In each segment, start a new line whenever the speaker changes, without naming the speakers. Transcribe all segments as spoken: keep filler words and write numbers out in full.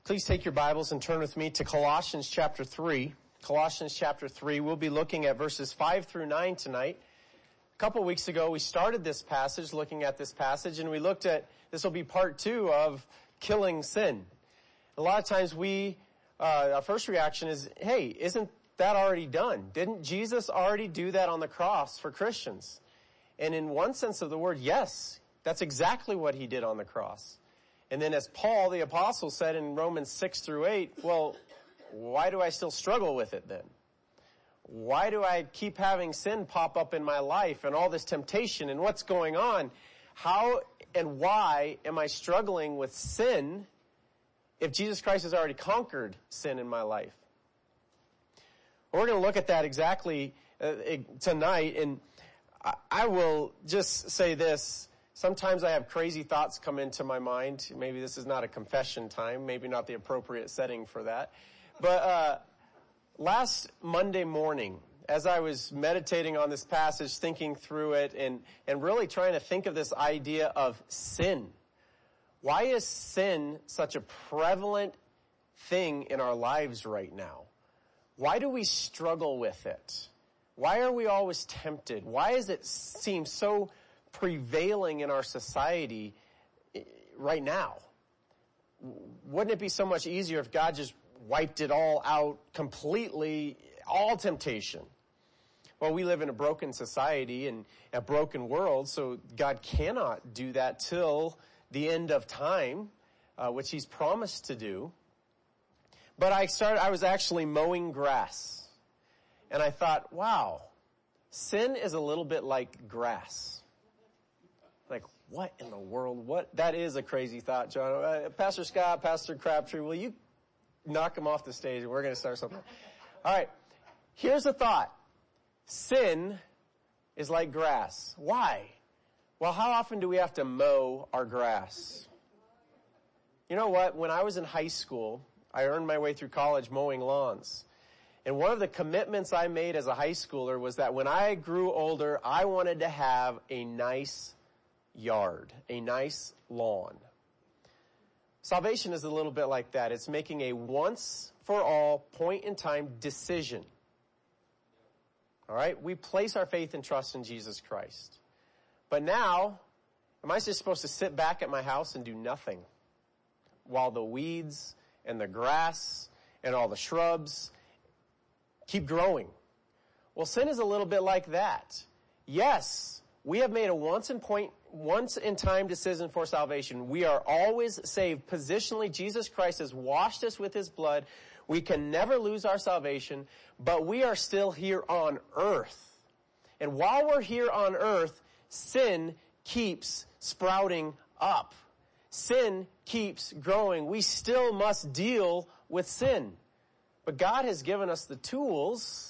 Please take your Bibles and turn with me to Colossians chapter three. Colossians chapter three. We'll be looking at verses five through nine tonight. A couple weeks ago, we started this passage, looking at this passage, and we looked at, this will be part two of killing sin. A lot of times we, uh, our first reaction is, hey, isn't that already done? Didn't Jesus already do that on the cross for Christians? And in one sense of the word, yes, that's exactly what he did on the cross. And then as Paul, the apostle, said in Romans six through eight, well, why do I still struggle with it then? Why do I keep having sin pop up in my life and all this temptation and what's going on? How and why am I struggling with sin if Jesus Christ has already conquered sin in my life? Well, we're going to look at that exactly uh, tonight, and I, I will just say this. Sometimes I have crazy thoughts come into my mind. Maybe this is not a confession time, maybe not the appropriate setting for that. But uh last Monday morning, as I was meditating on this passage, thinking through it, and, and really trying to think of this idea of sin. Why is sin such a prevalent thing in our lives right now? Why do we struggle with it? Why are we always tempted? Why does it seem so prevailing in our society right now? Wouldn't it be so much easier if God just wiped it all out completely, all temptation? Well, we live in a broken society and a broken world, so God cannot do that till the end of time, uh, which he's promised to do. But I started, I was actually mowing grass, and I thought, wow, sin is a little bit like grass. Like, what in the world? What? That is a crazy thought, John. Uh, Pastor Scott, Pastor Crabtree, will you knock him off the stage? We're going to start something. All right. Here's a thought. Sin is like grass. Why? Well, how often do we have to mow our grass? You know what? When I was in high school, I earned my way through college mowing lawns. And one of the commitments I made as a high schooler was that when I grew older, I wanted to have a nice yard, a nice lawn. Salvation is a little bit like that. It's making a once-for-all, point-in-time decision. All right? We place our faith and trust in Jesus Christ. But now, am I just supposed to sit back at my house and do nothing while the weeds and the grass and all the shrubs keep growing? Well, sin is a little bit like that. Yes, we have made a once in point, once in time decision for salvation. We are always saved. Positionally, Jesus Christ has washed us with his blood. We can never lose our salvation, but we are still here on earth. And while we're here on earth, sin keeps sprouting up. Sin keeps growing. We still must deal with sin. But God has given us the tools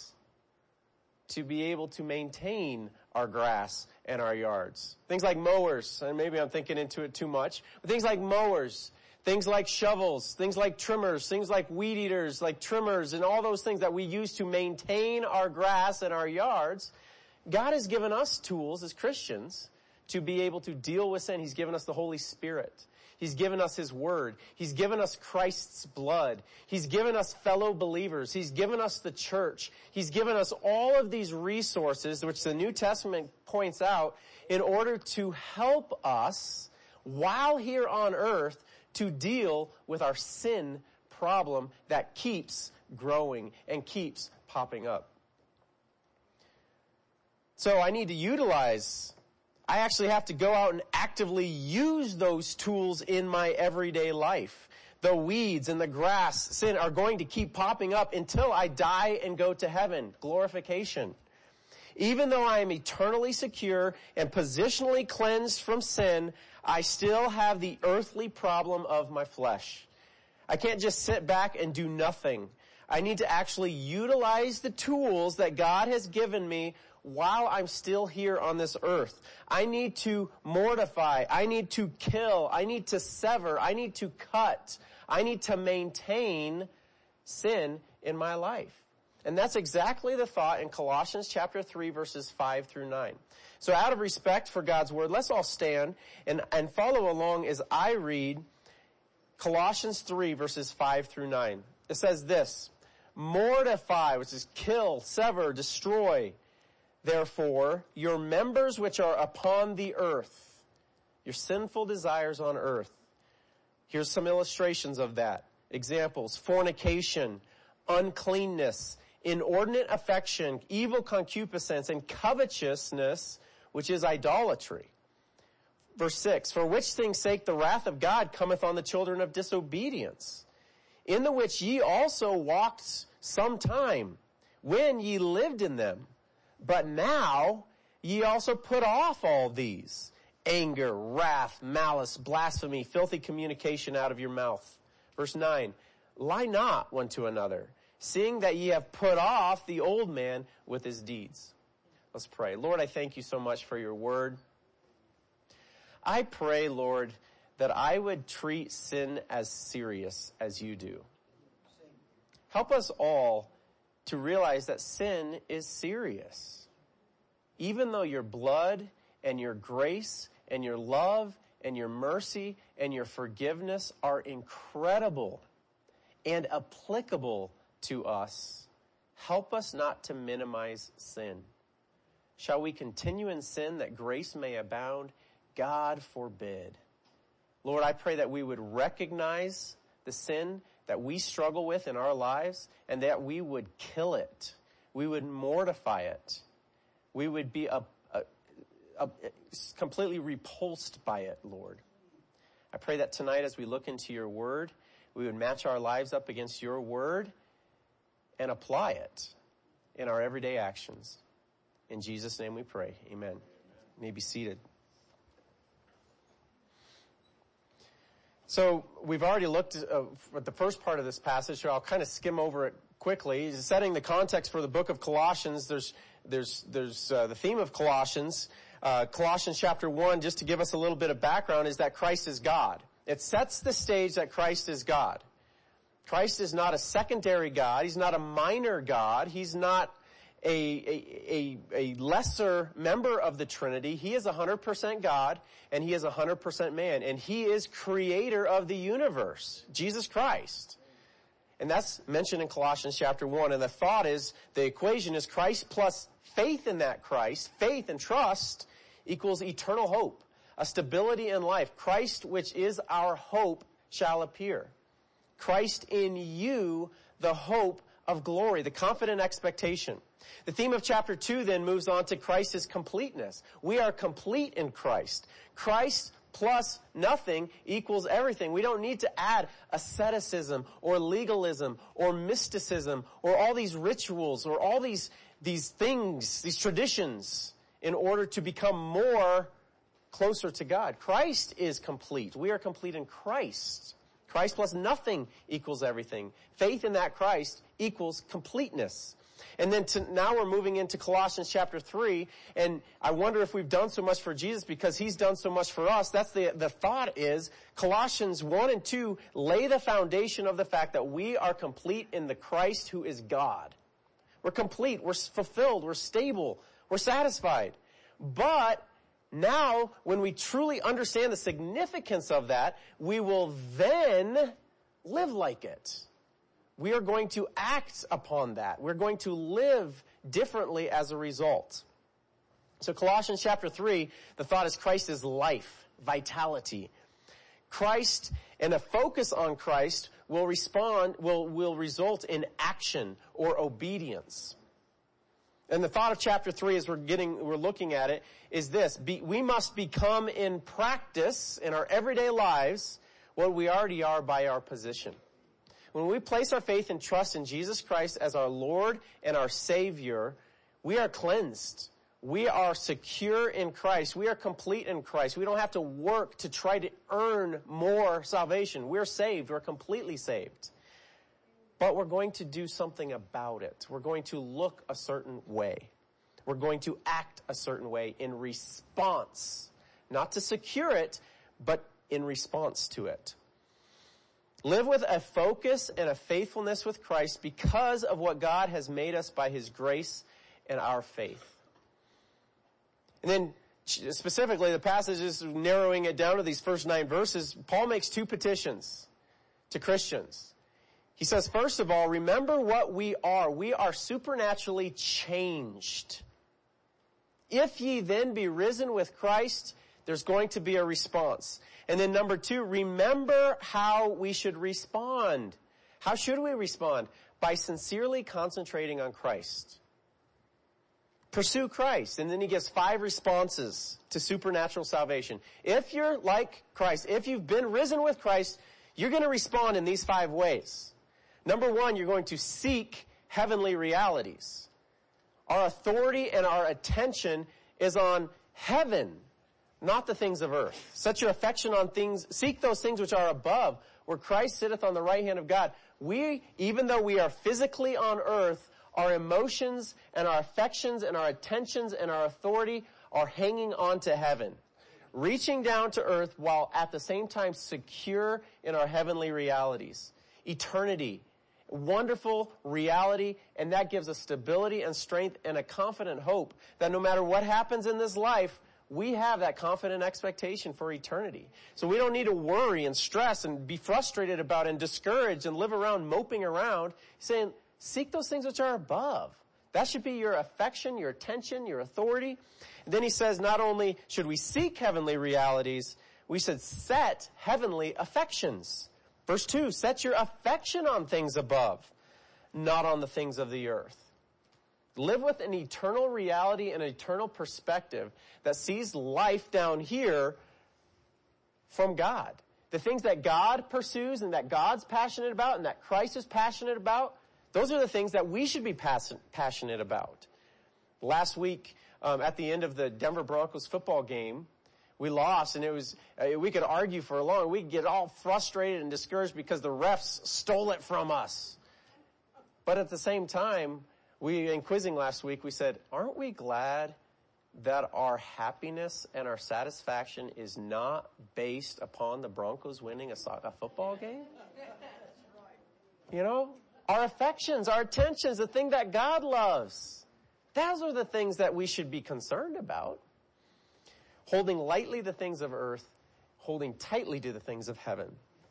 to be able to maintain our grass and our yards. Things like mowers, and maybe I'm thinking into it too much, but things like mowers, things like shovels, things like trimmers, things like weed eaters, like trimmers, and all those things that we use to maintain our grass and our yards. God has given us tools as Christians to be able to deal with sin. He's given us the Holy Spirit. He's given us his word. He's given us Christ's blood. He's given us fellow believers. He's given us the church. He's given us all of these resources, which the New Testament points out, in order to help us, while here on earth, to deal with our sin problem that keeps growing and keeps popping up. So I need to utilize I actually have to go out and actively use those tools in my everyday life. The weeds and the grass, sin, are going to keep popping up until I die and go to heaven. Glorification. Even though I am eternally secure and positionally cleansed from sin, I still have the earthly problem of my flesh. I can't just sit back and do nothing. I need to actually utilize the tools that God has given me while I'm still here on this earth. I need to mortify. I need to kill. I need to sever. I need to cut. I need to maintain sin in my life. And that's exactly the thought in Colossians chapter three, verses five through nine. So out of respect for God's word, let's all stand and, and follow along as I read Colossians three, verses five through nine. It says this, mortify, which is kill, sever, destroy, therefore, your members which are upon the earth, your sinful desires on earth. Here's some illustrations of that. Examples, fornication, uncleanness, inordinate affection, evil concupiscence, and covetousness, which is idolatry. Verse six, for which things' sake the wrath of God cometh on the children of disobedience, in the which ye also walked sometime, when ye lived in them. But now ye also put off all these, anger, wrath, malice, blasphemy, filthy communication out of your mouth. Verse nine, lie not one to another, seeing that ye have put off the old man with his deeds. Let's pray. Lord, I thank you so much for your word. I pray, Lord, that I would treat sin as serious as you do. Help us all to realize that sin is serious. Even though your blood and your grace and your love and your mercy and your forgiveness are incredible and applicable to us, help us not to minimize sin. Shall we continue in sin that grace may abound? God forbid. Lord, I pray that we would recognize the sin that we struggle with in our lives and that we would kill it. We would mortify it. We would be a, a, a, completely repulsed by it, Lord. I pray that tonight as we look into your word, we would match our lives up against your word and apply it in our everyday actions. In Jesus' name we pray. Amen. You may be seated. So we've already looked uh, at the first part of this passage, so I'll kind of skim over it quickly. Setting the context for the book of Colossians, there's there's there's uh, the theme of Colossians. Uh, Colossians chapter one, just to give us a little bit of background, is that Christ is God. It sets the stage that Christ is God. Christ is not a secondary God. He's not a minor God. He's not a, a, a, a lesser member of the Trinity. He is one hundred percent God, and he is one hundred percent man. And he is creator of the universe, Jesus Christ. And that's mentioned in Colossians chapter one. And the thought is, the equation is Christ plus faith in that Christ, faith and trust, equals eternal hope, a stability in life. Christ, which is our hope, shall appear. Christ in you, the hope of glory, the confident expectation. The theme of chapter two then moves on to Christ's completeness. We are complete in Christ. Christ plus nothing equals everything. We don't need to add asceticism or legalism or mysticism or all these rituals or all these, these things, these traditions in order to become more closer to God. Christ is complete. We are complete in Christ. Christ plus nothing equals everything. Faith in that Christ equals completeness. And then to, now we're moving into Colossians chapter three, and I wonder if we've done so much for Jesus because he's done so much for us. That's the, the thought is Colossians one and two lay the foundation of the fact that we are complete in the Christ who is God. We're complete, we're fulfilled, we're stable, we're satisfied. But now, when we truly understand the significance of that, we will then live like it. We are going to act upon that. We're going to live differently as a result. So Colossians chapter three, the thought is Christ is life, vitality. Christ and a focus on Christ will respond, will, will result in action or obedience. And the thought of chapter three as we're getting, we're looking at it is this. Be, we must become in practice in our everyday lives what we already are by our position. When we place our faith and trust in Jesus Christ as our Lord and our Savior, we are cleansed. We are secure in Christ. We are complete in Christ. We don't have to work to try to earn more salvation. We're saved. We're completely saved. But we're going to do something about it. We're going to look a certain way. We're going to act a certain way in response. Not to secure it, but in response to it. Live with a focus and a faithfulness with Christ because of what God has made us by his grace and our faith. And then specifically the passage is narrowing it down to these first nine verses. Paul makes two petitions. to Christians. He says, first of all, remember what we are. We are supernaturally changed. If ye then be risen with Christ, there's going to be a response. And then number two, remember how we should respond. How should we respond? By sincerely concentrating on Christ. Pursue Christ. And then he gives five responses to supernatural salvation. If you're like Christ, if you've been risen with Christ, you're going to respond in these five ways. Number one, you're going to seek heavenly realities. Our authority and our attention is on heaven, not the things of earth. Set your affection on things, seek those things which are above, where Christ sitteth on the right hand of God. We, even though we are physically on earth, our emotions and our affections and our attentions and our authority are hanging on to heaven. Reaching down to earth while at the same time secure in our heavenly realities. Eternity. Wonderful reality, and that gives us stability and strength and a confident hope that no matter what happens in this life, we have that confident expectation for eternity. So we don't need to worry and stress and be frustrated about and discouraged and live around moping around. He's saying, seek those things which are above. That should be your affection, your attention, your authority. And then he says, not only should we seek heavenly realities, we should set heavenly affections. Verse two, set your affection on things above, not on the things of the earth. Live with an eternal reality and an eternal perspective that sees life down here from God. The things that God pursues and that God's passionate about and that Christ is passionate about, those are the things that we should be passionate about. Last week, um, at the end of the Denver Broncos football game, we lost, and it was, uh, we could argue for a long, we could get all frustrated and discouraged because the refs stole it from us. But at the same time, we, in quizzing last week, we said, aren't we glad that our happiness and our satisfaction is not based upon the Broncos winning a, a football game? You know, our affections, our attentions, the thing that God loves, those are the things that we should be concerned about. Holding lightly the things of earth, holding tightly to the things of heaven.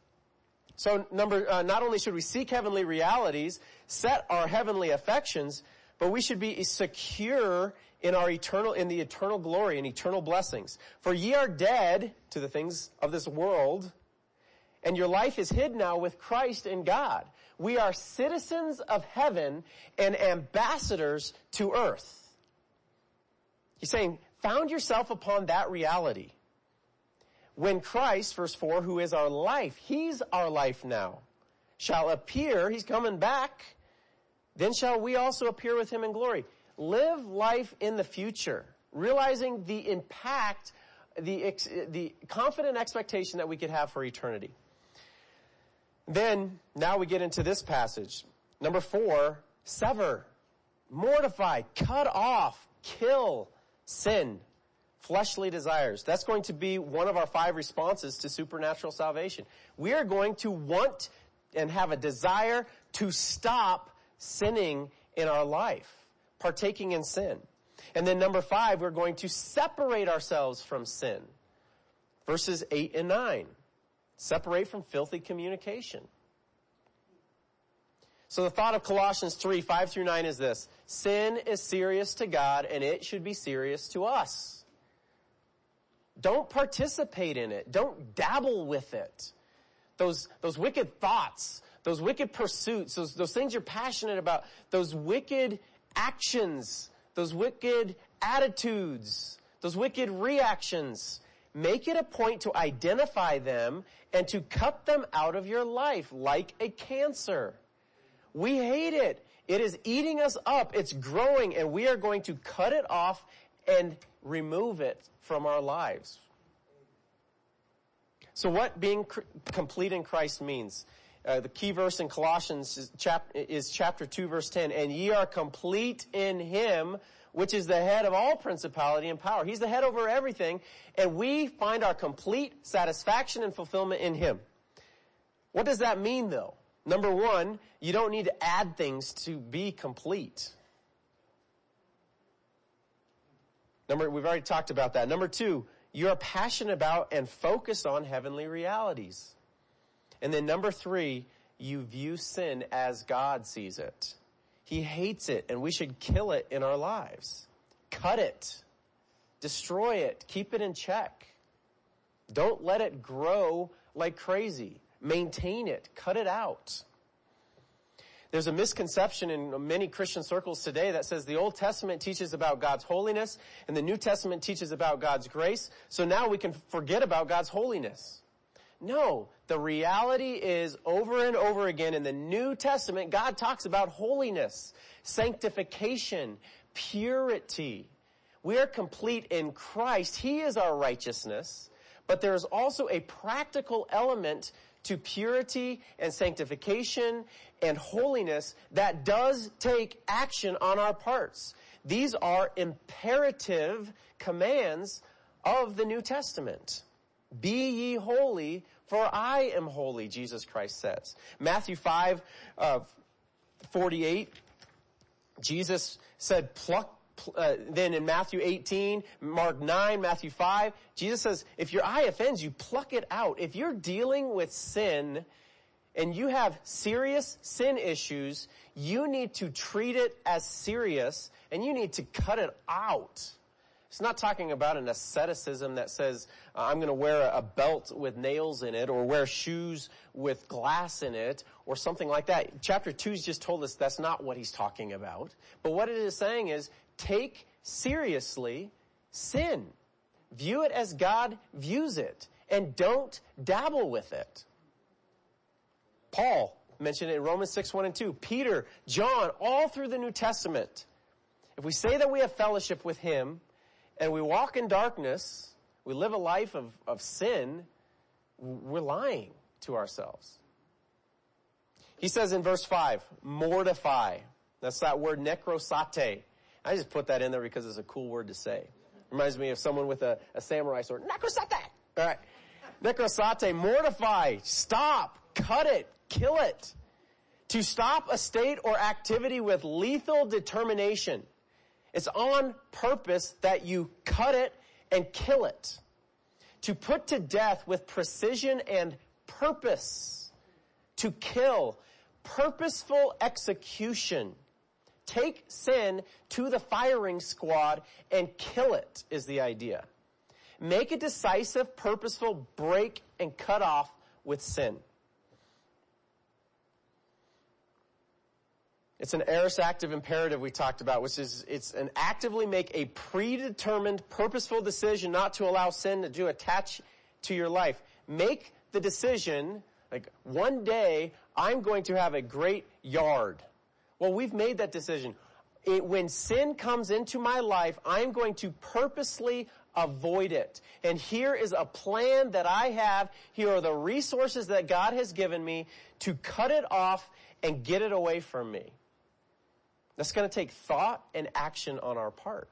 So number, uh, not only should we seek heavenly realities, set our heavenly affections, but we should be secure in our eternal, in the eternal glory and eternal blessings. For ye are dead to the things of this world, and your life is hid now with Christ in God. We are citizens of heaven and ambassadors to earth. He's saying, found yourself upon that reality. When Christ, verse four, who is our life, he's our life now, shall appear, he's coming back, then shall we also appear with him in glory. Live life in the future, realizing the impact, the, the confident expectation that we could have for eternity. Then, now we get into this passage. Number four, sever, mortify, cut off, kill, sin, fleshly desires. That's going to be one of our five responses to supernatural salvation. We are going to want and have a desire to stop sinning in our life, partaking in sin. And then number five, we're going to separate ourselves from sin. Verses eight and nine. Separate from filthy communication. So the thought of Colossians three, five through nine is this. Sin is serious to God, and it should be serious to us. Don't participate in it. Don't dabble with it. Those, those wicked thoughts, those wicked pursuits, those, those things you're passionate about, those wicked actions, those wicked attitudes, those wicked reactions. Make it a point to identify them and to cut them out of your life like a cancer. We hate it. It is eating us up. It's growing, and we are going to cut it off and remove it from our lives. So what being cr- complete in Christ means? Uh, the key verse in Colossians is, chap- is chapter two, verse ten. And ye are complete in him, which is the head of all principality and power. He's the head over everything, and we find our complete satisfaction and fulfillment in him. What does that mean, though? Number one, you don't need to add things to be complete. Number, we've already talked about that. Number two, you are passionate about and focused on heavenly realities. And then number three, you view sin as God sees it. He hates it, and we should kill it in our lives. Cut it. Destroy it. Keep it in check. Don't let it grow like crazy. Maintain it. Cut it out. There's a misconception in many Christian circles today that says the Old Testament teaches about God's holiness and the New Testament teaches about God's grace, so now we can forget about God's holiness. No, the reality is over and over again in the New Testament, God talks about holiness, sanctification, purity. We are complete in Christ. He is our righteousness, but there is also a practical element to purity and sanctification and holiness that does take action on our parts. These are imperative commands of the New Testament. Be ye holy, for I am holy, Jesus Christ says. Matthew five, uh, forty-eight, Jesus said, pluck, uh, then in Matthew eighteen, Mark nine, Matthew five, Jesus says, if your eye offends you, pluck it out. If you're dealing with sin and you have serious sin issues, you need to treat it as serious and you need to cut it out. It's not talking about an asceticism that says, uh, I'm going to wear a belt with nails in it or wear shoes with glass in it or something like that. Chapter two's just told us that's not what he's talking about. But what it is saying is, take seriously sin. View it as God views it and don't dabble with it. Paul mentioned it in Romans six, one and two. Peter, John, all through the New Testament. If we say that we have fellowship with him, and we walk in darkness, we live a life of, of sin, we're lying to ourselves. He says in verse five, mortify. That's that word necrosate. I just put that in there because it's a cool word to say. Reminds me of someone with a, a samurai sword. Necrosate! All right. Necrosate, mortify, stop, cut it, kill it. To stop a state or activity with lethal determination. It's on purpose that you cut it and kill it. To put to death with precision and purpose. To kill. Purposeful execution. Take sin to the firing squad and kill it is the idea. Make a decisive, purposeful break and cut off with sin. It's an aorist active imperative we talked about, which is it's an actively make a predetermined, purposeful decision not to allow sin to attach to your life. Make the decision, like one day I'm going to have a great yard. Well, we've made that decision. It, when sin comes into my life, I'm going to purposely avoid it. And here is a plan that I have. Here are the resources that God has given me to cut it off and get it away from me. That's going to take thought and action on our part.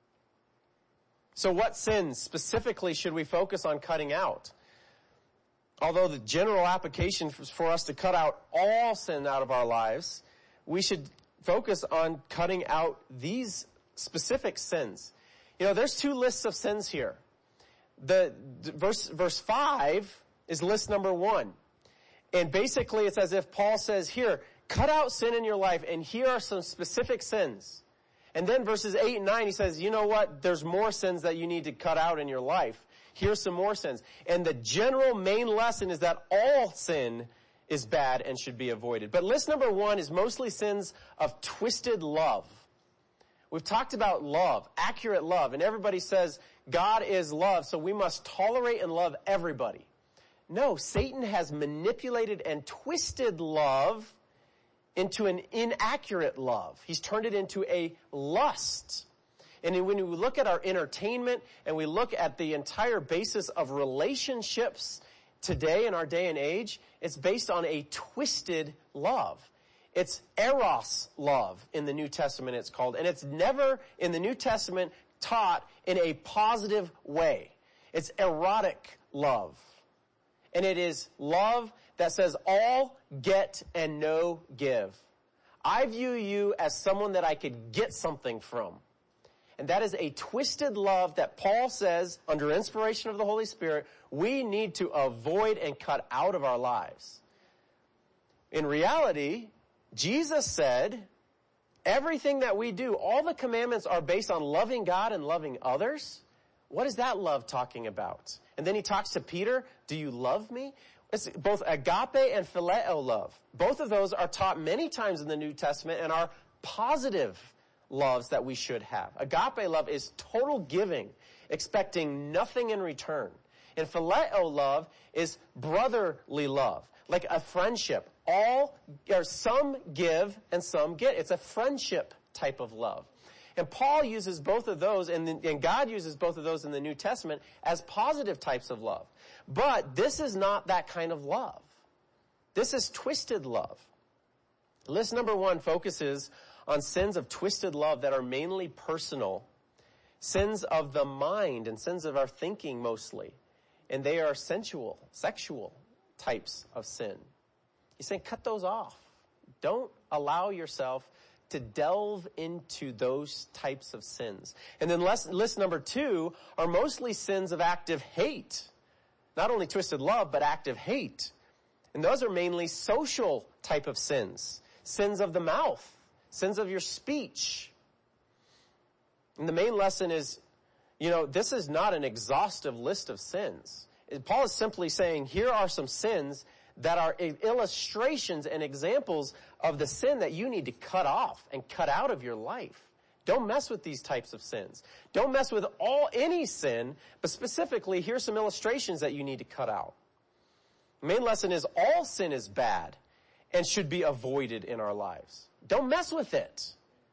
So what sins specifically should we focus on cutting out? Although the general application is for us to cut out all sin out of our lives, we should focus on cutting out these specific sins. You know, there's two lists of sins here. The, the verse, verse five is list number one. And basically it's as if Paul says here, cut out sin in your life, and here are some specific sins. And then verses eight and nine, he says, you know what? There's more sins that you need to cut out in your life. Here's some more sins. And the general main lesson is that all sin is bad and should be avoided. But list number one is mostly sins of twisted love. We've talked about love, accurate love, and everybody says God is love, so we must tolerate and love everybody. No, Satan has manipulated and twisted love into an inaccurate love. He's turned it into a lust. And when we look at our entertainment and we look at the entire basis of relationships today in our day and age, it's based on a twisted love. It's eros love in the New Testament it's called. And it's never in the New Testament taught in a positive way. It's erotic love. And it is love that says all get and no give. I view you as someone that I could get something from. And that is a twisted love that Paul says, under inspiration of the Holy Spirit, we need to avoid and cut out of our lives. In reality, Jesus said, everything that we do, all the commandments are based on loving God and loving others. What is that love talking about? And then he talks to Peter, do you love me? It's both agape and phileo love. Both of those are taught many times in the New Testament and are positive loves that we should have. Agape love is total giving, expecting nothing in return. And phileo love is brotherly love, like a friendship. All, or some give and some get. It's a friendship type of love. And Paul uses both of those, and, and God uses both of those in the New Testament as positive types of love. But this is not that kind of love. This is twisted love. List number one focuses on sins of twisted love that are mainly personal, sins of the mind and sins of our thinking mostly. And they are sensual, sexual types of sin. He's saying cut those off. Don't allow yourself to delve into those types of sins. And then list, list number two are mostly sins of active hate. Not only twisted love, but active hate. And those are mainly social type of sins. Sins of the mouth. Sins of your speech. And the main lesson is, you know, this is not an exhaustive list of sins. Paul is simply saying, here are some sins that are illustrations and examples of the sin that you need to cut off and cut out of your life. Don't mess with these types of sins. Don't mess with all any sin, but specifically, here's some illustrations that you need to cut out. The main lesson is all sin is bad and should be avoided in our lives. Don't mess with it.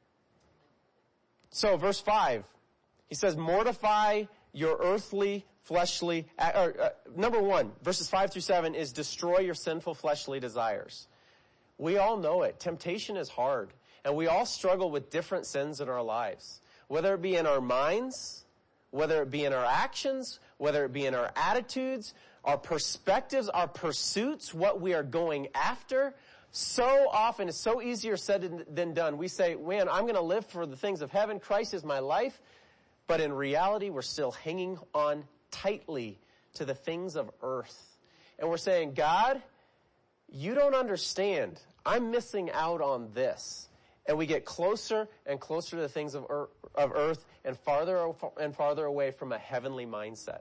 So verse five, he says, mortify your earthly, fleshly, or, uh, number one, verses five through seven is destroy your sinful fleshly desires. We all know it. Temptation is hard. And we all struggle with different sins in our lives. Whether it be in our minds, whether it be in our actions, whether it be in our attitudes, our perspectives, our pursuits, what we are going after. So often, it's so easier said than done. We say, man, I'm going to live for the things of heaven. Christ is my life. But in reality, we're still hanging on tightly to the things of earth. And we're saying, God, you don't understand. I'm missing out on this. And we get closer and closer to the things of earth, of earth and farther and farther away from a heavenly mindset.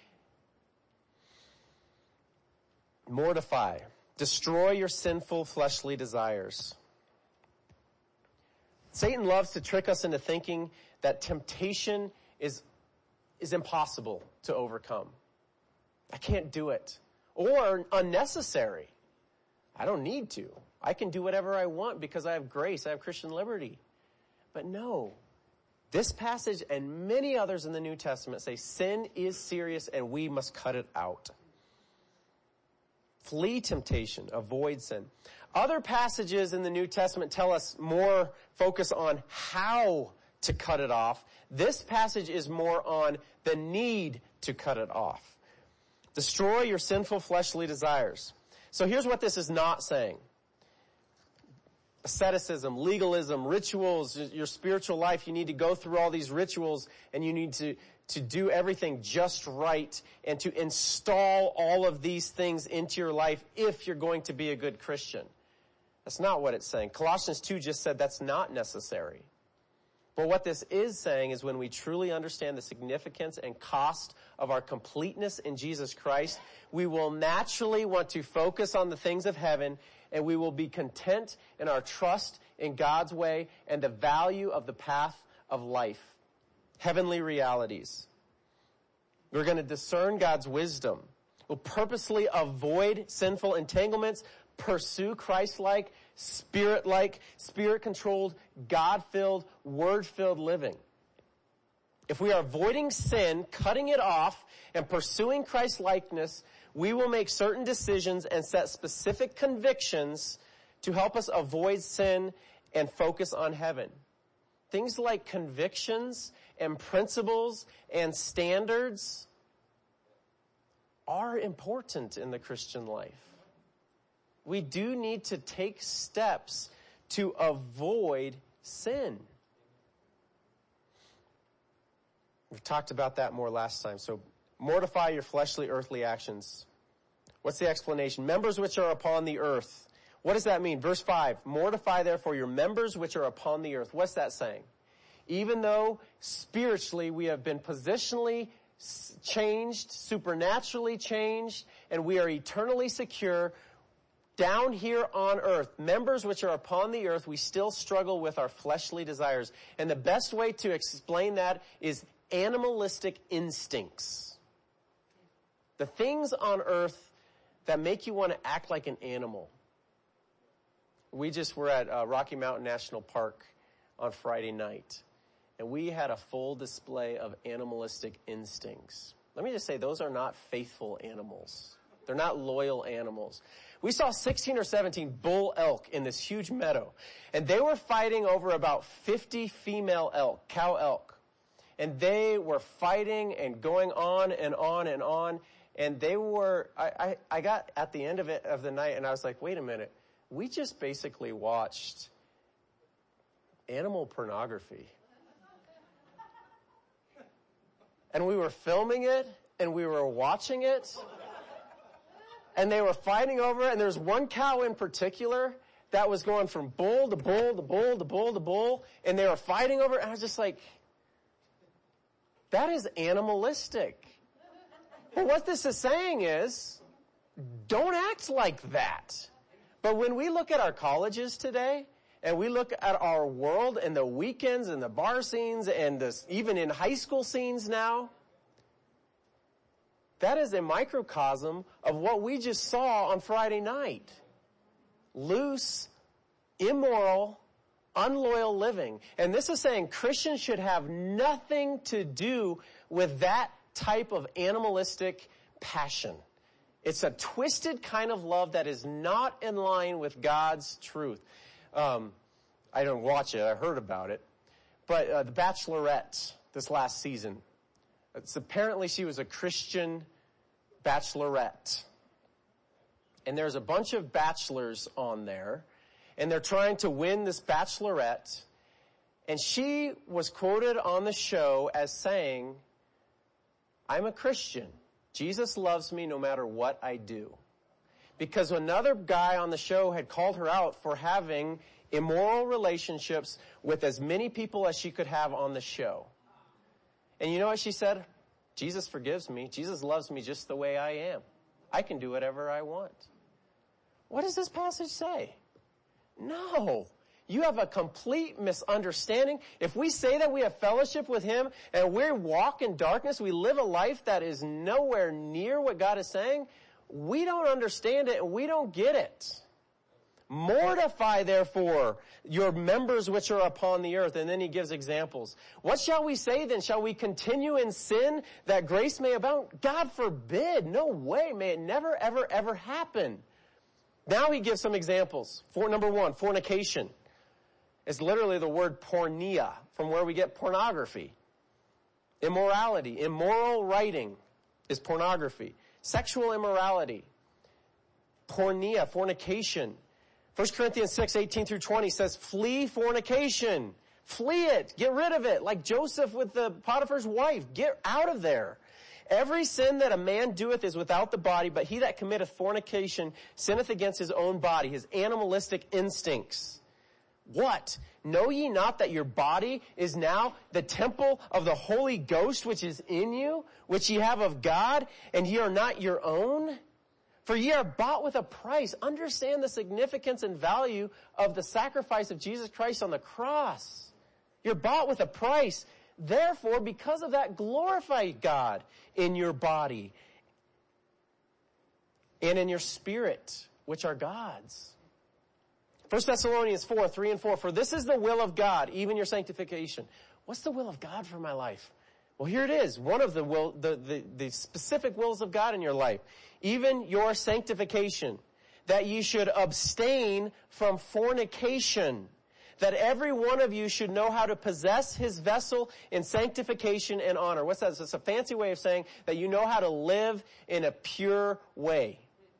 Mortify. Destroy your sinful fleshly desires. Satan loves to trick us into thinking that temptation is, is impossible to overcome. I can't do it. Or unnecessary. I don't need to. I can do whatever I want because I have grace. I have Christian liberty. But no. This passage and many others in the New Testament say sin is serious and we must cut it out. Flee temptation. Avoid sin. Other passages in the New Testament tell us more focus on how to cut it off. This passage is more on the need to cut it off. Destroy your sinful fleshly desires. So here's what this is not saying. Asceticism, legalism, rituals, your spiritual life, you need to go through all these rituals and you need to, to do everything just right and to install all of these things into your life if you're going to be a good Christian. That's not what it's saying. Colossians two just said that's not necessary. But what this is saying is when we truly understand the significance and cost of our completeness in Jesus Christ, we will naturally want to focus on the things of heaven and we will be content in our trust in God's way and the value of the path of life. Heavenly realities. We're going to discern God's wisdom. We'll purposely avoid sinful entanglements, pursue Christ-like, Spirit-like, Spirit-controlled, God-filled, Word-filled living. If we are avoiding sin, cutting it off, and pursuing Christ-likeness, we will make certain decisions and set specific convictions to help us avoid sin and focus on heaven. Things like convictions and principles and standards are important in the Christian life. We do need to take steps to avoid sin. We've talked about that more last time. So mortify your fleshly, earthly actions. What's the explanation? Members which are upon the earth. What does that mean? Verse five, mortify therefore your members which are upon the earth. What's that saying? Even though spiritually we have been positionally changed, supernaturally changed, and we are eternally secure, down here on earth, members which are upon the earth, we still struggle with our fleshly desires. And the best way to explain that is animalistic instincts. The things on earth that make you want to act like an animal. We just were at uh, Rocky Mountain National Park on Friday night, and we had a full display of animalistic instincts. Let me just say, those are not faithful animals. They're not loyal animals. We saw sixteen or seventeen bull elk in this huge meadow, and they were fighting over about fifty female elk, cow elk. And they were fighting and going on and on and on, and they were, I, I, I got at the end of it, of the night, and I was like, wait a minute. We just basically watched animal pornography. And we were filming it, and we were watching it, and they were fighting over it, and there's one cow in particular that was going from bull to bull to bull to bull to bull, and they were fighting over it, and I was just like, that is animalistic. But what this is saying is, don't act like that. But when we look at our colleges today, and we look at our world and the weekends and the bar scenes and this, even in high school scenes now, that is a microcosm of what we just saw on Friday night. Loose, immoral, unloyal living. And this is saying Christians should have nothing to do with that type of animalistic passion. It's a twisted kind of love that is not in line with God's truth. Um, I don't watch it. I heard about it. But uh, The Bachelorette this last season. It's apparently she was a Christian bachelorette. And there's a bunch of bachelors on there. And they're trying to win this bachelorette. And she was quoted on the show as saying, I'm a Christian. Jesus loves me no matter what I do. Because another guy on the show had called her out for having immoral relationships with as many people as she could have on the show. And you know what she said? Jesus forgives me. Jesus loves me just the way I am. I can do whatever I want. What does this passage say? No. You have a complete misunderstanding. If we say that we have fellowship with Him and we walk in darkness, we live a life that is nowhere near what God is saying, we don't understand it and we don't get it. Mortify, therefore, your members which are upon the earth. And then he gives examples. What shall we say then? Shall we continue in sin that grace may abound? God forbid. No way. May it never, ever, ever happen. Now he gives some examples. For number one, fornication. It's literally the word porneia, from where we get pornography. Immorality, immoral writing is pornography. Sexual immorality, porneia, fornication. First Corinthians six, eighteen through twenty says, flee fornication. Flee it. Get rid of it. Like Joseph with the Potiphar's wife. Get out of there. Every sin that a man doeth is without the body, but he that committeth fornication sinneth against his own body, his animalistic instincts. What? Know ye not that your body is now the temple of the Holy Ghost which is in you, which ye have of God, and ye are not your own? For ye are bought with a price. Understand the significance and value of the sacrifice of Jesus Christ on the cross. You're bought with a price. Therefore, because of that, glorify God in your body and in your spirit, which are God's. First Thessalonians four, three and four, for this is the will of God, even your sanctification. What's the will of God for my life? Well, here it is. One of the will, the, the, the specific wills of God in your life. Even your sanctification, that ye should abstain from fornication, that every one of you should know how to possess his vessel in sanctification and honor. What's that? It's a fancy way of saying that you know how to live in a pure way.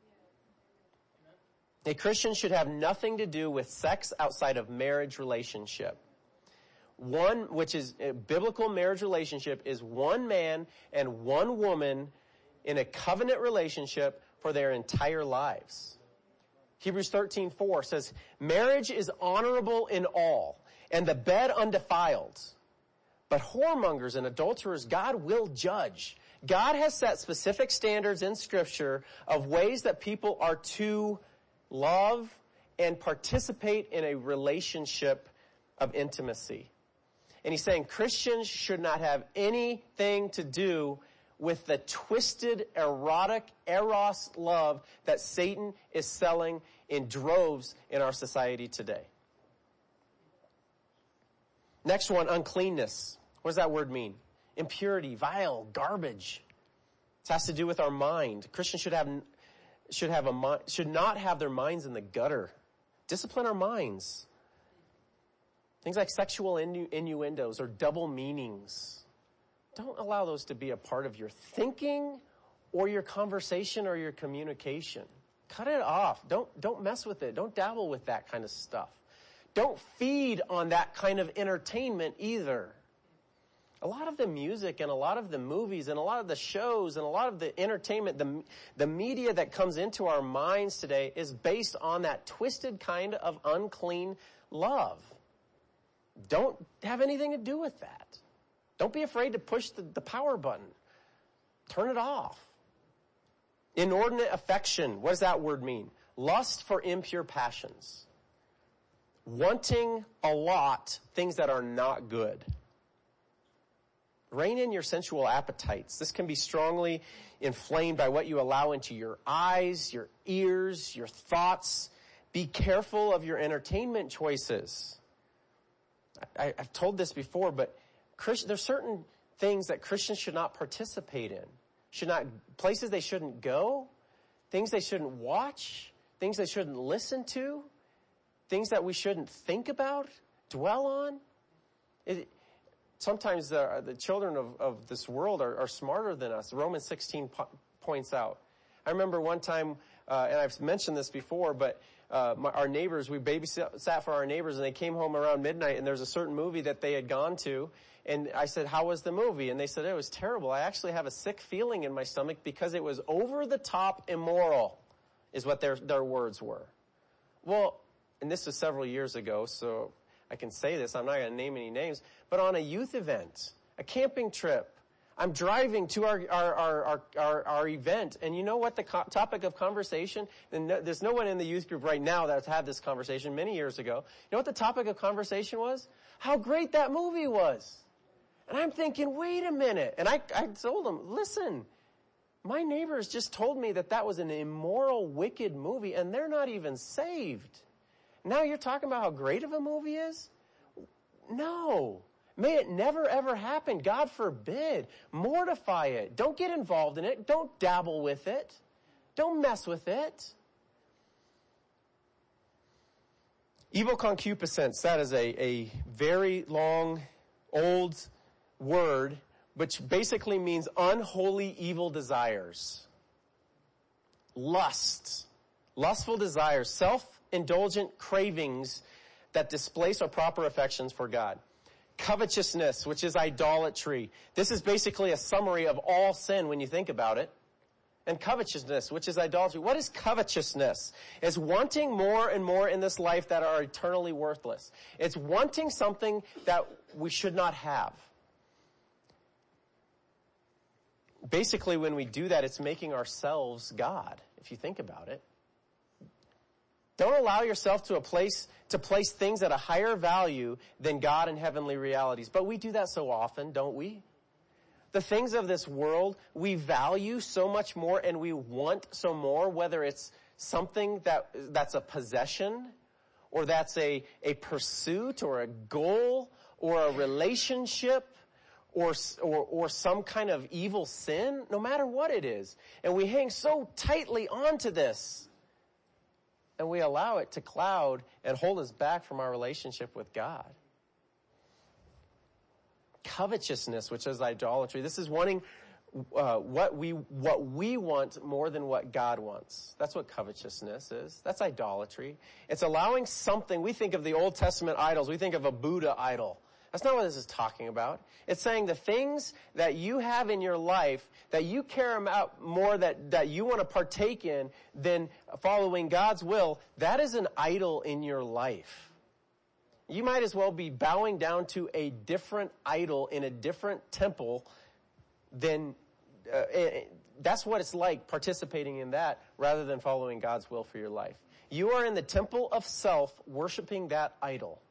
A Christian should have nothing to do with sex outside of marriage relationship. One, which is a biblical marriage relationship, is one man and one woman in a covenant relationship for their entire lives. Hebrews thirteen four says, marriage is honorable in all, and the bed undefiled. But whoremongers and adulterers God will judge. God has set specific standards in Scripture of ways that people are to love and participate in a relationship of intimacy. And he's saying Christians should not have anything to do with the twisted, erotic, eros love that Satan is selling in droves in our society today. Next one, uncleanness. What does that word mean? Impurity, vile, garbage. It has to do with our mind. Christians should have should have a should not have their minds in the gutter. Discipline our minds. Things like sexual innu- innuendos or double meanings. Don't allow those to be a part of your thinking or your conversation or your communication. Cut it off. Don't don't mess with it. Don't dabble with that kind of stuff. Don't feed on that kind of entertainment either. A lot of the music and a lot of the movies and a lot of the shows and a lot of the entertainment, the, the media that comes into our minds today is based on that twisted kind of unclean love. Don't have anything to do with that. Don't be afraid to push the, the power button. Turn it off. Inordinate affection. What does that word mean? Lust for impure passions. Wanting a lot, things that are not good. Rein in your sensual appetites. This can be strongly inflamed by what you allow into your eyes, your ears, your thoughts. Be careful of your entertainment choices. I, I've told this before, but Christ, there's certain things that Christians should not participate in. Should not, places they shouldn't go, things they shouldn't watch, things they shouldn't listen to, things that we shouldn't think about, dwell on. It, Sometimes the, the children of, of this world are, are smarter than us. Romans sixteen po- points out. I remember one time, uh, and I've mentioned this before, but uh, my, our neighbors, we babysat for our neighbors, and they came home around midnight, and there's a certain movie that they had gone to, and I said, how was the movie? And they said, it was terrible. I actually have a sick feeling in my stomach because it was over-the-top immoral, is what their, their words were. Well, and this was several years ago, so I can say this, I'm not going to name any names, but on a youth event, a camping trip, I'm driving to our our our our, our event, and you know what the co- topic of conversation, and no, there's no one in the youth group right now that's had this conversation many years ago. You know what the topic of conversation was? How great that movie was. And I'm thinking, wait a minute. And I, I told them, listen, my neighbors just told me that that was an immoral, wicked movie, and they're not even saved. Now you're talking about how great of a movie is? No. May it never ever happen. God forbid. Mortify it. Don't get involved in it. Don't dabble with it. Don't mess with it. Evil concupiscence, that is a, a very long, old word, which basically means unholy evil desires. Lust. Lustful desires. Self-indulgent cravings that displace our proper affections for God. Covetousness, which is idolatry. This is basically a summary of all sin when you think about it. And covetousness, which is idolatry. What is covetousness? It's wanting more and more in this life that are eternally worthless. It's wanting something that we should not have. Basically, when we do that, it's making ourselves God, if you think about it. Don't allow yourself to a place to place things at a higher value than God and heavenly realities. But we do that so often, don't we? The things of this world we value so much more and we want so more, whether it's something that that's a possession or that's a, a pursuit or a goal or a relationship or, or or some kind of evil sin, no matter what it is. And we hang so tightly onto this. And we allow it to cloud and hold us back from our relationship with God. Covetousness, which is idolatry. This is wanting uh, what we what we want more than what God wants. That's what covetousness is. That's idolatry. It's allowing something. We think of the Old Testament idols. We think of a Buddha idol. That's not what this is talking about. It's saying the things that you have in your life that you care about more, that, that you want to partake in than following God's will, that is an idol in your life. You might as well be bowing down to a different idol in a different temple than, uh, that's what it's like participating in that rather than following God's will for your life. You are in the temple of self worshiping that idol.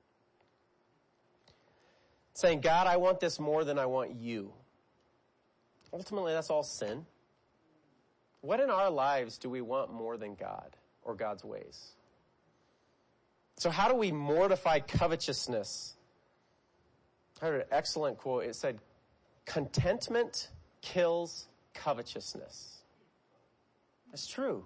Saying, God, I want this more than I want you. Ultimately, that's all sin. What in our lives do we want more than God or God's ways? So how do we mortify covetousness? I heard an excellent quote. It said, contentment kills covetousness. That's true.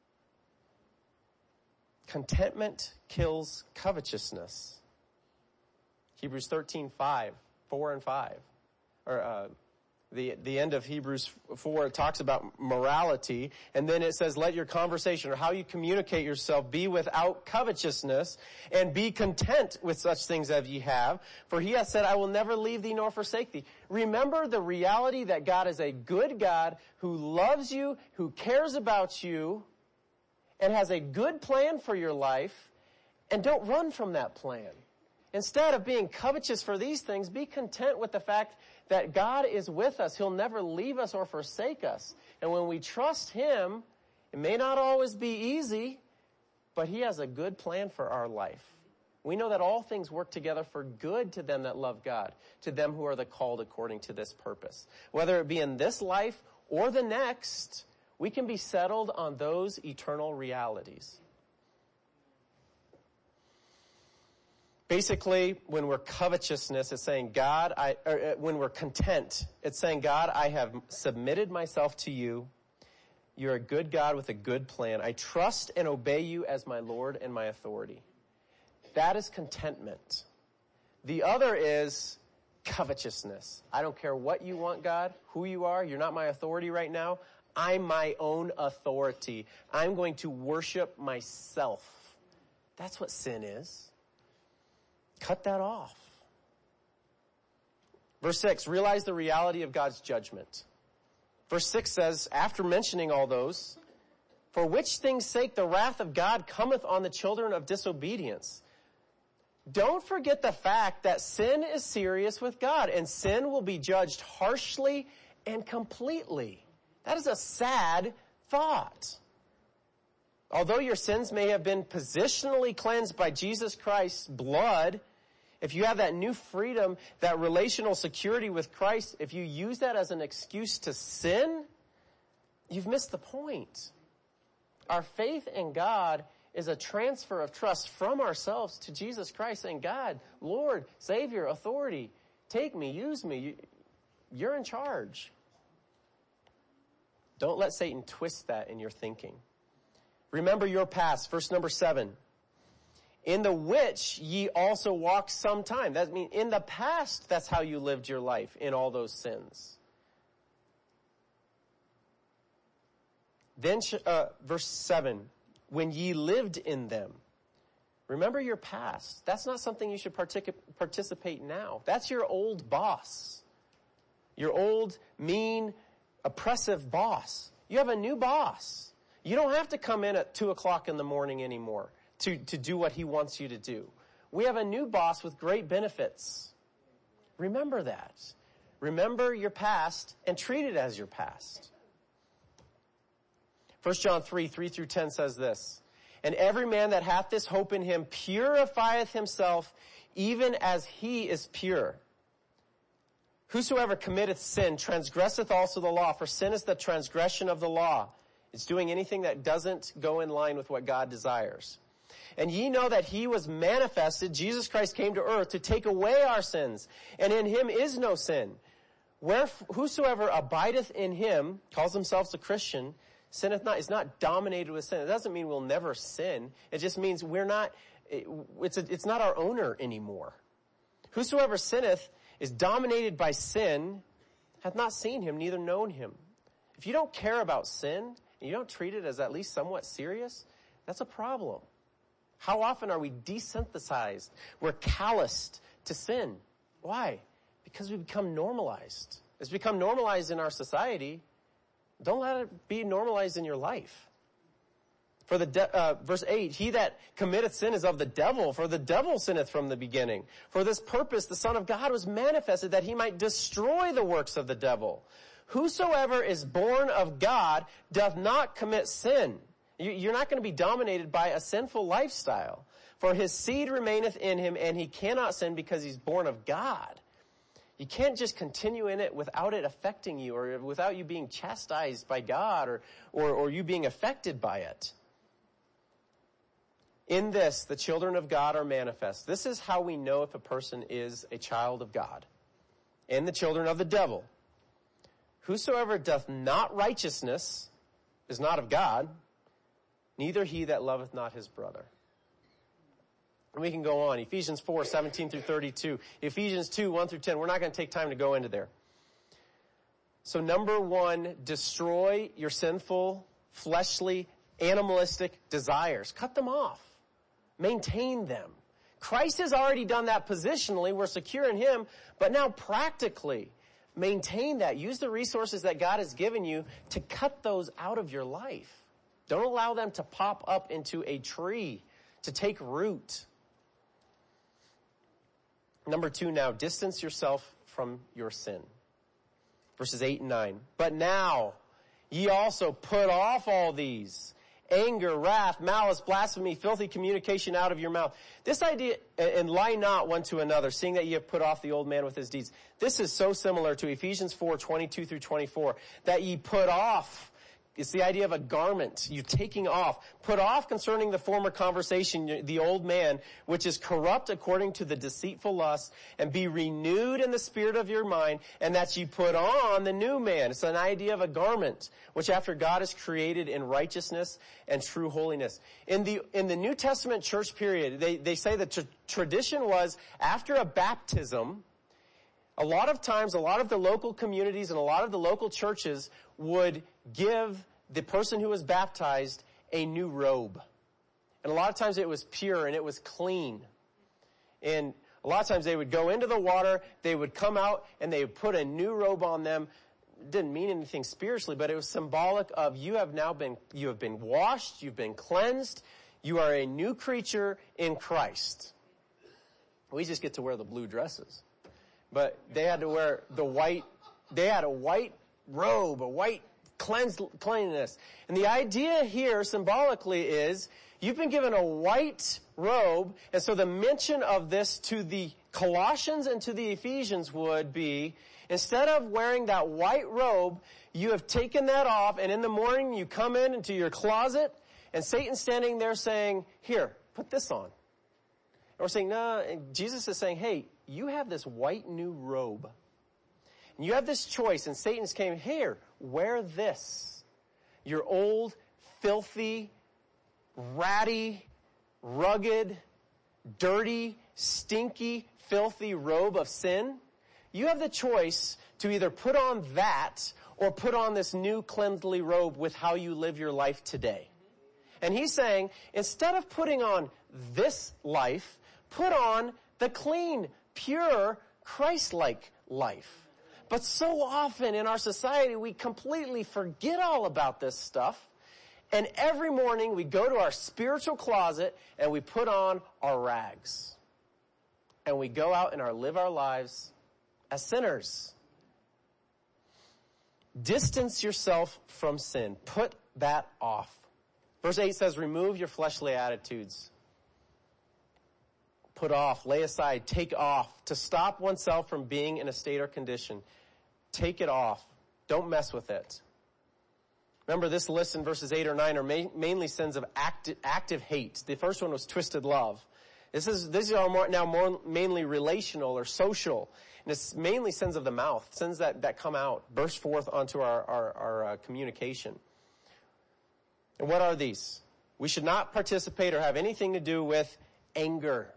Contentment kills covetousness. Hebrews thirteen, five, four and five. Or, uh, the, the end of Hebrews four, it talks about morality. And then it says, let your conversation or how you communicate yourself be without covetousness, and be content with such things as ye have. For he has said, I will never leave thee nor forsake thee. Remember the reality that God is a good God who loves you, who cares about you, and has a good plan for your life. And don't run from that plan. Instead of being covetous for these things, be content with the fact that God is with us. He'll never leave us or forsake us. And when we trust Him, it may not always be easy, but He has a good plan for our life. We know that all things work together for good to them that love God, to them who are the called according to this purpose. Whether it be in this life or the next, we can be settled on those eternal realities. Basically, when we're covetousness, it's saying, God, I, or when we're content, it's saying, God, I have submitted myself to you. You're a good God with a good plan. I trust and obey you as my Lord and my authority. That is contentment. The other is covetousness. I don't care what you want, God, who you are. You're not my authority right now. I'm my own authority. I'm going to worship myself. That's what sin is. Cut that off. Verse six, realize the reality of God's judgment. Verse six says, after mentioning all those, for which things' sake the wrath of God cometh on the children of disobedience. Don't forget the fact that sin is serious with God, and sin will be judged harshly and completely. That is a sad thought. Although your sins may have been positionally cleansed by Jesus Christ's blood, if you have that new freedom, that relational security with Christ, if you use that as an excuse to sin, you've missed the point. Our faith in God is a transfer of trust from ourselves to Jesus Christ, saying, God, Lord, Savior, authority, take me, use me. You're in charge. Don't let Satan twist that in your thinking. Remember your past, verse number seven. In the which ye also walked sometime. That means in the past, that's how you lived your life, in all those sins. Then, uh, verse seven, when ye lived in them. Remember your past. That's not something you should partic- participate now. That's your old boss. Your old, mean, oppressive boss. You have a new boss. You don't have to come in at two o'clock in the morning anymore to, to do what he wants you to do. We have a new boss with great benefits. Remember that. Remember your past and treat it as your past. First John three, three through ten says this, and every man that hath this hope in him purifieth himself even as he is pure. Whosoever committeth sin transgresseth also the law, for sin is the transgression of the law. It's doing anything that doesn't go in line with what God desires. And ye know that he was manifested, Jesus Christ came to earth to take away our sins, and in him is no sin. Wherefore, whosoever abideth in him, calls themselves a Christian, sinneth not, is not dominated with sin. It doesn't mean we'll never sin. It just means we're not, it's, a, it's not our owner anymore. Whosoever sinneth is dominated by sin, hath not seen him, neither known him. If you don't care about sin, and you don't treat it as at least somewhat serious, that's a problem. How often are we desensitized? We're calloused to sin. Why? Because we become normalized. It's become normalized in our society. Don't let it be normalized in your life. For the de- uh, verse eight, he that committeth sin is of the devil, for the devil sinneth from the beginning. For this purpose the Son of God was manifested, that he might destroy the works of the devil. Whosoever is born of God doth not commit sin. You, you're not going to be dominated by a sinful lifestyle. For his seed remaineth in him, and he cannot sin because he's born of God. You can't just continue in it without it affecting you, or without you being chastised by God, or, or, or you being affected by it. In this, the children of God are manifest. This is how we know if a person is a child of God. And the children of the devil. Whosoever doth not righteousness is not of God, neither he that loveth not his brother. And we can go on. Ephesians four, seventeen through thirty-two. Ephesians two, one through ten. We're not going to take time to go into there. So number one, destroy your sinful, fleshly, animalistic desires. Cut them off. Maintain them. Christ has already done that positionally. We're secure in him. But now practically, maintain that. Use the resources that God has given you to cut those out of your life. Don't allow them to pop up into a tree, to take root. Number two now, distance yourself from your sin. Verses eight and nine. But now, ye also put off all these: anger, wrath, malice, blasphemy, filthy communication out of your mouth. This idea, and lie not one to another, seeing that ye have put off the old man with his deeds. This is so similar to Ephesians four, twenty-two through twenty-four, that ye put off. It's the idea of a garment, you taking off. Put off concerning the former conversation, the old man, which is corrupt according to the deceitful lust, and be renewed in the spirit of your mind, and that ye put on the new man. It's an idea of a garment, which after God is created in righteousness and true holiness. In the, in the New Testament church period, they, they say that tra- tradition was after a baptism, a lot of times, a lot of the local communities and a lot of the local churches would give the person who was baptized a new robe. And a lot of times it was pure and it was clean. And a lot of times they would go into the water, they would come out, and they would put a new robe on them. It didn't mean anything spiritually, but it was symbolic of you have now been, you have been washed, you've been cleansed, you are a new creature in Christ. We just get to wear the blue dresses. But they had to wear the white, they had a white robe, a white cleansed, cleanliness. And the idea here symbolically is you've been given a white robe, and so the mention of this to the Colossians and to the Ephesians would be, instead of wearing that white robe, you have taken that off, and in the morning you come in into your closet, and Satan's standing there saying, here, put this on. And we're saying, no, and Jesus is saying, hey, you have this white new robe. And you have this choice, and Satan's came, here, wear this. Your old, filthy, ratty, rugged, dirty, stinky, filthy robe of sin. You have the choice to either put on that or put on this new cleansly robe with how you live your life today. And he's saying, instead of putting on this life, put on the clean, pure, Christ-like life. But so often in our society, we completely forget all about this stuff. And every morning we go to our spiritual closet and we put on our rags. And we go out and our, live our lives as sinners. Distance yourself from sin. Put that off. Verse eight says, remove your fleshly attitudes. Put off, lay aside, take off. To stop oneself from being in a state or condition. Take it off. Don't mess with it. Remember, this list in verses eight or nine are ma- mainly sins of active, active hate. The first one was twisted love. This is, these are more, now more mainly relational or social. And it's mainly sins of the mouth, sins that, that come out, burst forth onto our, our, our uh, communication. And what are these? We should not participate or have anything to do with anger.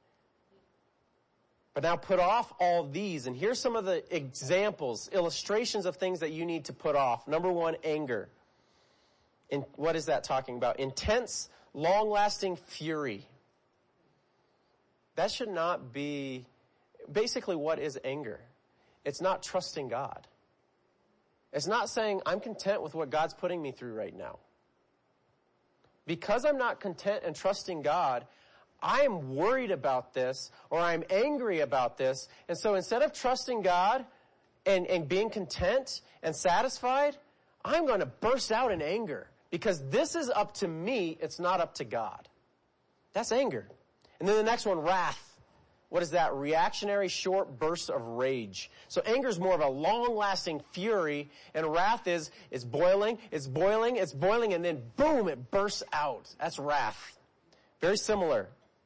But now put off all these, and here's some of the examples, illustrations of things that you need to put off. Number one, anger. And what is that talking about? Intense, long-lasting fury. That should not be basically what is anger? It's not trusting God. It's not saying, I'm content with what God's putting me through right now. Because I'm not content and trusting God, I'm worried about this, or I'm angry about this, and so instead of trusting God and, and being content and satisfied, I'm going to burst out in anger. Because this is up to me, it's not up to God. That's anger. And then the next one, wrath. What is that? Reactionary short bursts of rage. So anger is more of a long-lasting fury, and wrath is, it's boiling, it's boiling, it's boiling, and then boom, it bursts out. That's wrath. Very similar.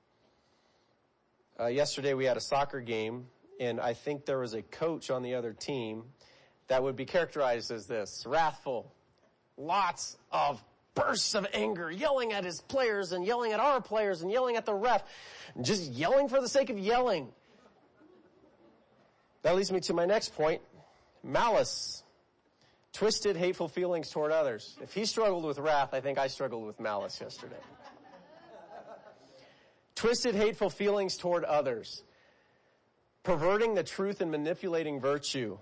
Uh, yesterday we had a soccer game, and I think there was a coach on the other team that would be characterized as this, wrathful. Lots of bursts of anger, yelling at his players and yelling at our players and yelling at the ref, just yelling for the sake of yelling. That leads me to my next point, malice. Twisted, hateful feelings toward others. If he struggled with wrath, I think I struggled with malice yesterday. Twisted, hateful feelings toward others. Perverting the truth and manipulating virtue.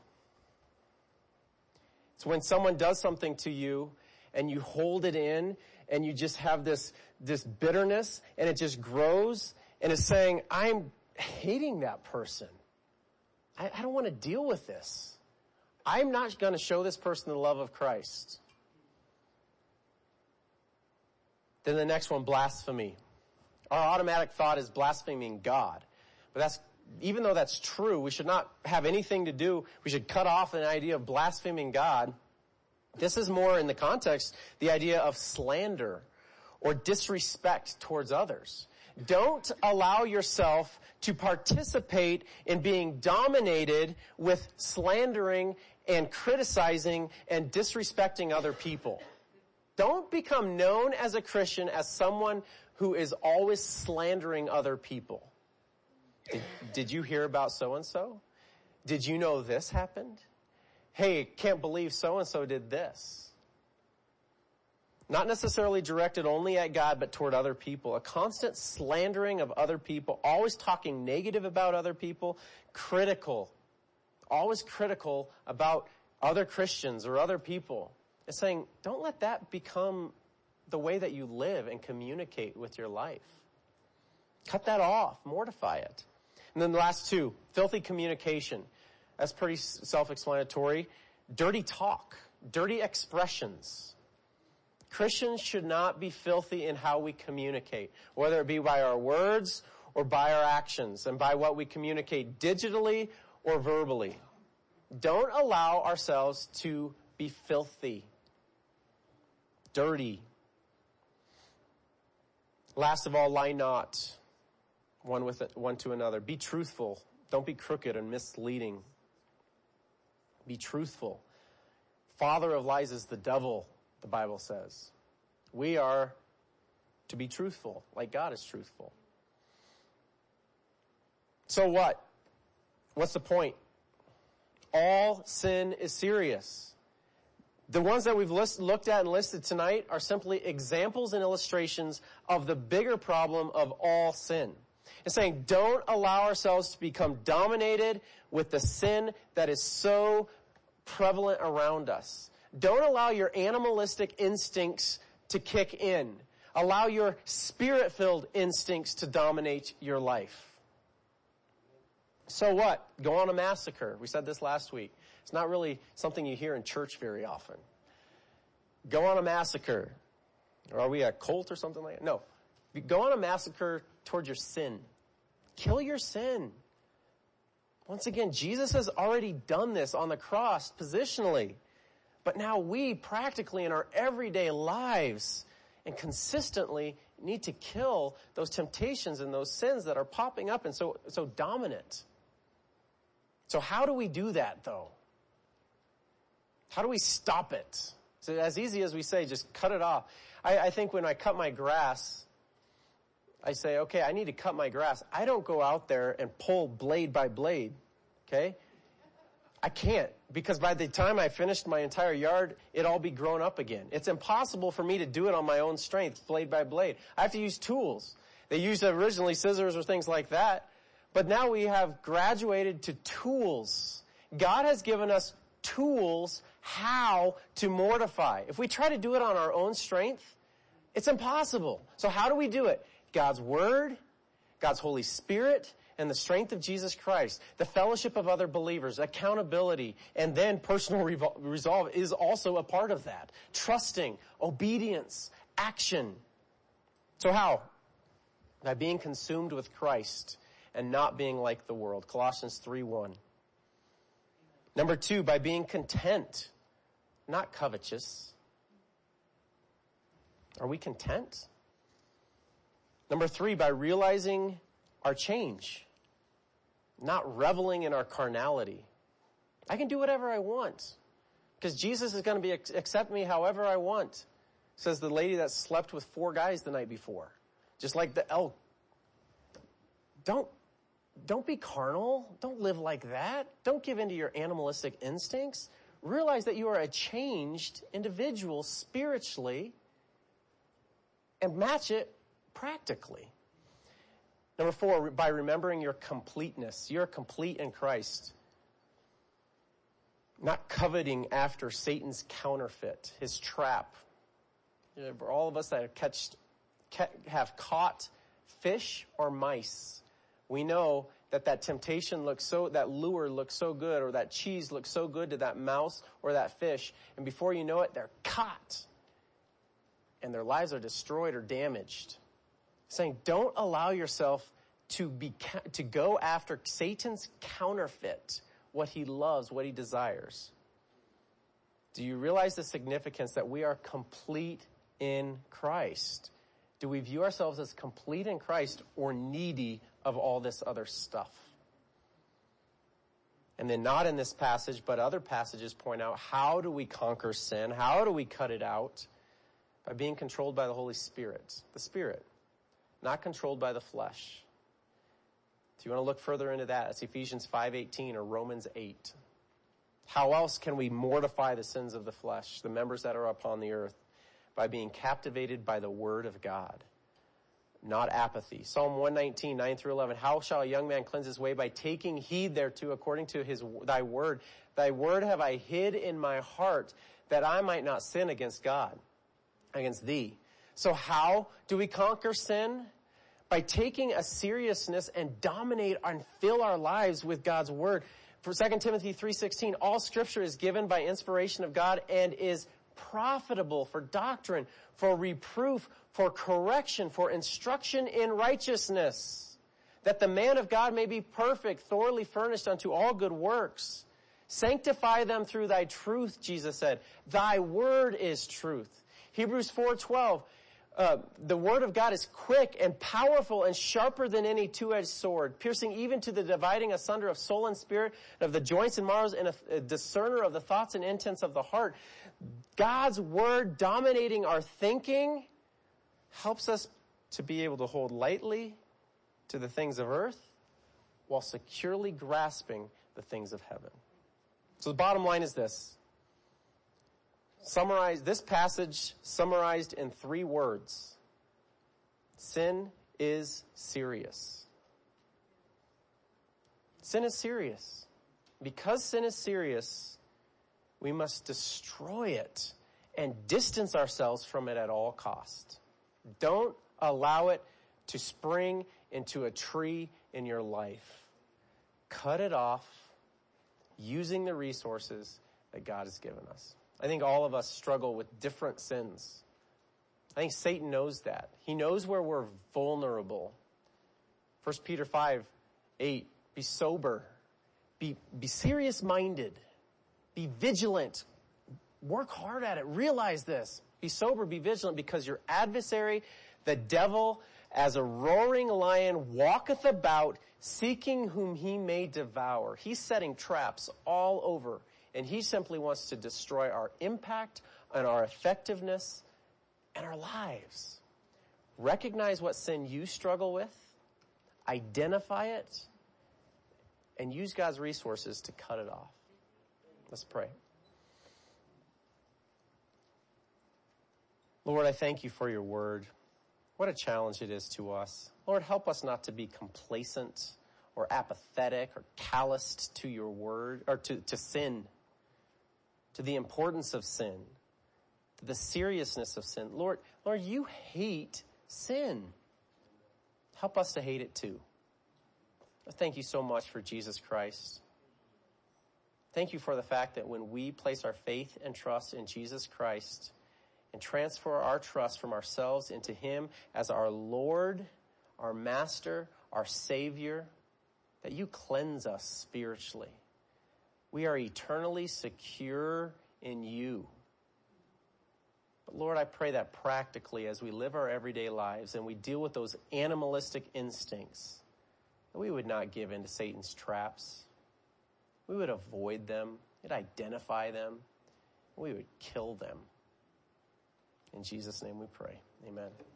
It's when someone does something to you and you hold it in and you just have this, this bitterness and it just grows and it's saying, I'm hating that person. I, I don't want to deal with this. I'm not going to show this person the love of Christ. Then the next one, blasphemy. Our automatic thought is blaspheming God. But that's, even though that's true, we should not have anything to do, we should cut off an idea of blaspheming God. This is more in the context, the idea of slander or disrespect towards others. Don't allow yourself to participate in being dominated with slandering and criticizing and disrespecting other people. Don't become known as a Christian as someone who is always slandering other people. Did, did you hear about so-and-so? Did you know this happened? Hey, can't believe so-and-so did this. Not necessarily directed only at God, but toward other people. A constant slandering of other people, always talking negative about other people, critical, always critical about other Christians or other people. It's saying, don't let that become the way that you live and communicate with your life. Cut that off. Mortify it. And then the last two, filthy communication. That's pretty self-explanatory. Dirty talk. Dirty expressions. Christians should not be filthy in how we communicate, whether it be by our words or by our actions, and by what we communicate digitally or verbally. Don't allow ourselves to be filthy, dirty. Last of all, lie not one with it, one to another. Be truthful. Don't be crooked and misleading. Be truthful. Father of lies is the devil, the Bible says. We are to be truthful, like God is truthful. So what? What's the point? All sin is serious. The ones that we've list, looked at and listed tonight are simply examples and illustrations of the bigger problem of all sin. It's saying don't allow ourselves to become dominated with the sin that is so prevalent around us. Don't allow your animalistic instincts to kick in. Allow your spirit-filled instincts to dominate your life. So what? Go on a massacre. We said this last week. It's not really something you hear in church very often. Go on a massacre. Or are we a cult or something like that? No. Go on a massacre towards your sin. Kill your sin. Once again, Jesus has already done this on the cross positionally. But now we practically in our everyday lives and consistently need to kill those temptations and those sins that are popping up and so, so dominant. So how do we do that though? How do we stop it? So as easy as we say, just cut it off. I, I think when I cut my grass, I say, okay, I need to cut my grass. I don't go out there and pull blade by blade, okay? I can't, because by the time I finished my entire yard, it'd all be grown up again. It's impossible for me to do it on my own strength, blade by blade. I have to use tools. They used originally scissors or things like that, But now we have graduated to tools. God has given us tools how to mortify. If we try to do it on our own strength, it's impossible. So how do we do it? God's Word, God's Holy Spirit, and the strength of Jesus Christ, the fellowship of other believers, accountability, and then personal revol- resolve is also a part of that. Trusting, obedience, action. So how? By being consumed with Christ and not being like the world. Colossians three one. Number two, by being content, not covetous. Are we content? Number three, by realizing our change, not reveling in our carnality. I can do whatever I want because Jesus is going to be accept me however I want, says the lady that slept with four guys the night before. Just like the elk. Don't, don't be carnal. Don't live like that. Don't give in to your animalistic instincts. Realize that you are a changed individual spiritually and match it practically. Number four, by remembering your completeness. You're complete in Christ. Not coveting after Satan's counterfeit, his trap. You know, for all of us that have, catched, have caught fish or mice, we know that that temptation looks so, that lure looks so good, or that cheese looks so good to that mouse or that fish, and before you know it, they're caught. And their lives are destroyed or damaged. Saying, don't allow yourself to be to go after Satan's counterfeit, what he loves, what he desires. Do you realize the significance that we are complete in Christ? Do we view ourselves as complete in Christ or needy of all this other stuff? And then not in this passage, but other passages point out, how do we conquer sin? How do we cut it out? By being controlled by the Holy Spirit, the Spirit. Not controlled by the flesh. If you want to look further into that, it's Ephesians five eighteen or Romans eight. How else can we mortify the sins of the flesh, the members that are upon the earth? By being captivated by the Word of God, not apathy. Psalm one nineteen, nine through eleven. How shall a young man cleanse his way? By taking heed thereto according to his thy word. Thy word have I hid in my heart, that I might not sin against God, against thee. So how do we conquer sin? By taking a seriousness and dominate and fill our lives with God's Word. For Second Timothy three sixteen, all Scripture is given by inspiration of God and is profitable for doctrine, for reproof, for correction, for instruction in righteousness, that the man of God may be perfect, thoroughly furnished unto all good works. Sanctify them through thy truth, Jesus said. Thy word is truth. Hebrews four twelve, uh, the word of God is quick and powerful and sharper than any two-edged sword, piercing even to the dividing asunder of soul and spirit, and of the joints and marrows, and a, a discerner of the thoughts and intents of the heart. God's word dominating our thinking helps us to be able to hold lightly to the things of earth while securely grasping the things of heaven. So the bottom line is this. Summarize this passage summarized in three words. Sin is serious. Sin is serious. Because sin is serious, we must destroy it and distance ourselves from it at all cost. Don't allow it to spring into a tree in your life. Cut it off using the resources that God has given us. I think all of us struggle with different sins. I think Satan knows that. He knows where we're vulnerable. First Peter five eight, be sober, be, be serious-minded, be vigilant, work hard at it, realize this. Be sober, be vigilant, because your adversary, the devil, as a roaring lion, walketh about, seeking whom he may devour. He's setting traps all over. And he simply wants to destroy our impact and our effectiveness and our lives. Recognize what sin you struggle with, identify it, and use God's resources to cut it off. Let's pray. Lord, I thank you for your word. What a challenge it is to us. Lord, help us not to be complacent or apathetic or calloused to your word, or to, to sin, to the importance of sin, to the seriousness of sin. Lord, Lord, you hate sin. Help us to hate it too. Thank you so much for Jesus Christ. Thank you for the fact that when we place our faith and trust in Jesus Christ and transfer our trust from ourselves into him as our Lord, our Master, our Savior, that you cleanse us spiritually. We are eternally secure in you. But Lord, I pray that practically as we live our everyday lives and we deal with those animalistic instincts, that we would not give in to Satan's traps. We would avoid them, we'd identify them, we would kill them. In Jesus' name we pray. Amen.